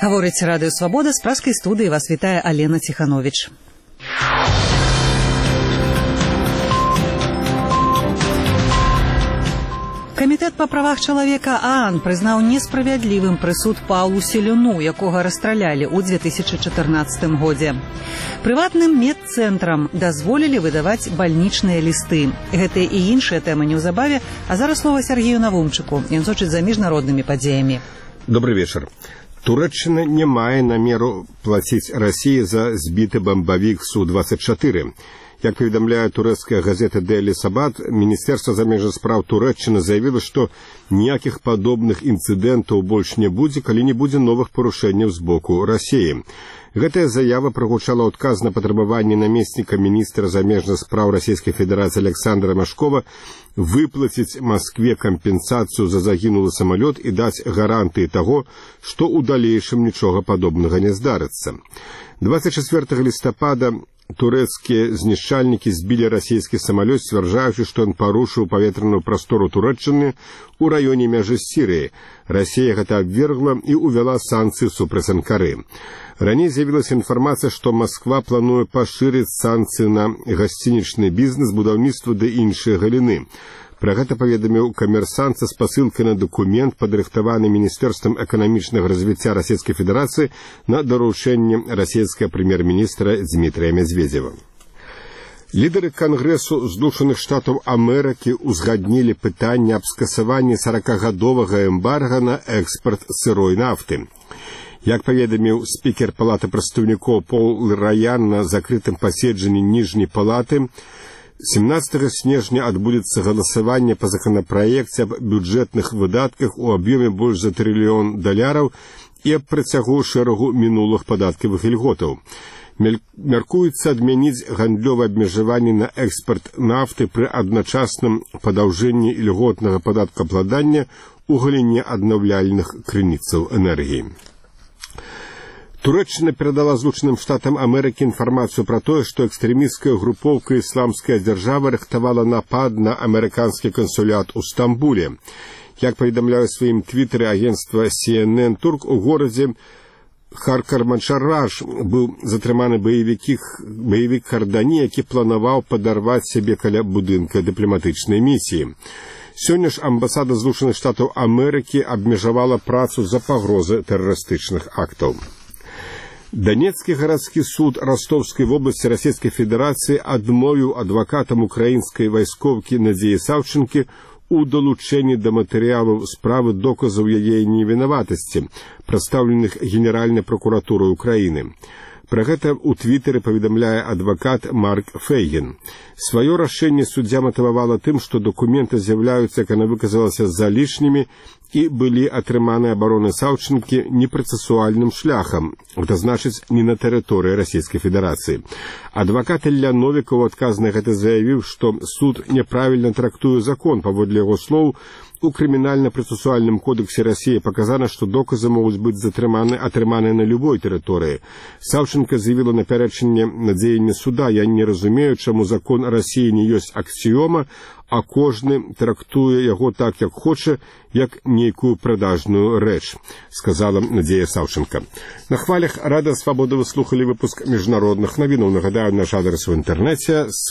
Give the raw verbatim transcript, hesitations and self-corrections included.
Гаворыць Радыё Свабода, з праскай студыі вас вітае Алена Ціхановіч. Камітэт па правах чалавека ААН прызнаў несправядлівым прысуд Паўлу Селюну, якога расстралялі ў две тысячы чатырнаццатым годзе. Прыватным медцэнтрам дазволілі выдаваць бальнічныя лісты. Гэтыя і іншыя тэмы неўзабаве, а зараз слова Сергею Навумчыку. Ён сочыць за міжнароднымі падзеямі. Добрый вечер. Туреччына не мае намеру плаціць Расіі за збіты бамбавік Су двадцять чатыры. Як паведамляе турэцкая газета Daily Sabbath, Міністэрства замежных спраў Турэччыны заявіла, што ніякіх падобных інцыдэнтаў больш не будзе, калі не будзе новых парушэнняў з боку Расіі. Гэтая заява прагучала адказ на патрабаванне намесніка міністра замежных спраў Расійскай Федэрацыі Александра Машкова выплаціць Маскве кампенсацыю за загінулы самалёт і даць гарантыі таго, што ў далейшым нічога падобнага не здарыцца. двадцать чацвёртага лістапада турэцкія знішчальнікі збілі расійскі самалёт, сцвярджаючы, што ён парушыў паветраную прастору Турэччыны ў раёне мяжы з Сірыяй. Расія гэта абвергла і ўвяла санкцыі супраць Анкары. Раней з'явілася інфармацыя, што Масква плануе пашырыць санкцыі на гасцінічны бізнес, будаўніцтва ды іншыя галіны. Пра гэта паведаміў камерсант са спасылкай на дакумент, падрыхтаваны Міністэрствам эканамічнага развіцця Расійскай Федэрацыі на даручэнне расійскага прэм'ер-міністра Дмітрія Медведзева. Лідары Кангрэсу Злучаных Штатаў Амерыкі узгаднілі пытанне аб скасаванні саракагадовага эмбарга на экспарт сырой нафты. Як паведаміў спікер Палаты прадстаўнікоў Пол Раян на закрытым паседжанні ніжняй палаты, семнадцатага снежня адбудзецца галасаванне па законапраекце аб бюджэтных выдатках у аб'ёме больш за трыльён даляраў і аб працягу шэрагу мінулых падаткавых ільготаў. Мяркуецца адмяніць гандлёвае абмежаванне на экспарт нафты пры адначасным падаўжэнні ільготнага падаткаабкладання ў галіне аднаўляльных крыніцаў энергіі. Турэччына перадала Злучаным Штатам Амерыкі інфармацыю пра тое, што экстрэмісцкая групоўка «Ісламская дзяржава» рыхтавала напад на амерыканскі кансулят у Стамбуле. Як паведамляе ў сваім твітары агенцтва Си Эн Эн Турк, у горадзе Харкарманшараж быў затрыманы баевік Кардані, які планаваў падарваць сябе каля будынка дыпламатычнай місіі. Сёння ж амбасада Злучаных Штатаў Амерыкі абмежавала працу за пагрозы тэрарыстычных актаў. Донецкі гарадскі суд Ростовскай вобласці Расійскай Федэрацыі адмовіў адвакатам украінскай вайскоўкі Надзеі Саўчынкі у далучэнні да матэрыялаў справы доказаў яе невінаватасці, прадстаўленых Генеральнай пракуратурай Украіны. Пра гэта ў твітары паведамляе адвакат Марк Фейгін. Сваё рашэнне суддзя матывавала тым, што дакументы з'яўляюцца, як яна выказалася, залішнімі і былі атрыманы абаронай Саўчынкі непрацэсуальным шляхам, гэта значыць, не на тэрыторыі Расійскай Федэрацыі. Адвакат Ілля Новікаў адказ на гэта заявіў, што суд няправільна трактуе закон. Паводле яго слоў, у крымінальна-працэсуальным кодексе Расіі паказана, што доказы могуць быць затрыманы, атрыманыя на любой тэрыторыі. Саўчынка заявіла на пярэчанне на дзеянне суда: «Я не разумею, чаму закон Расіі не ёсць аксіёма, а кожны трактуе яго так, як хоча, як нейкую прадажную рэч», сказала Надзея Саўчынка. На хвалях Радыё Свабода вы слухалі выпуск міжнародных навінаў. Нагадаю, наш адрес в інтэрнэце